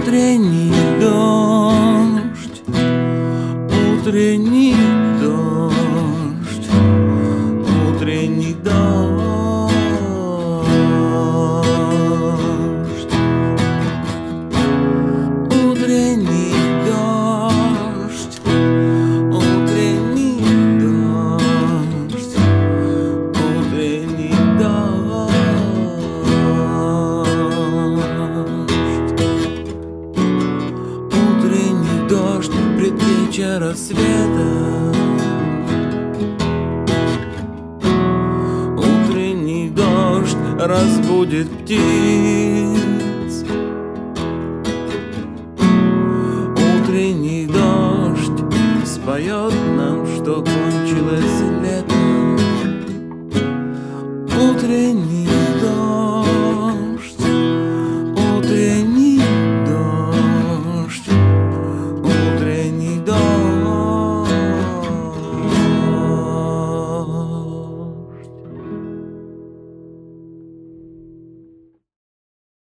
Утренний дождь, утренний дождь, утренний дождь, утренний дождь, утренний дождь, утренний дождь. Утренний дождь, предвечер рассвета. Утренний дождь разбудит птиц.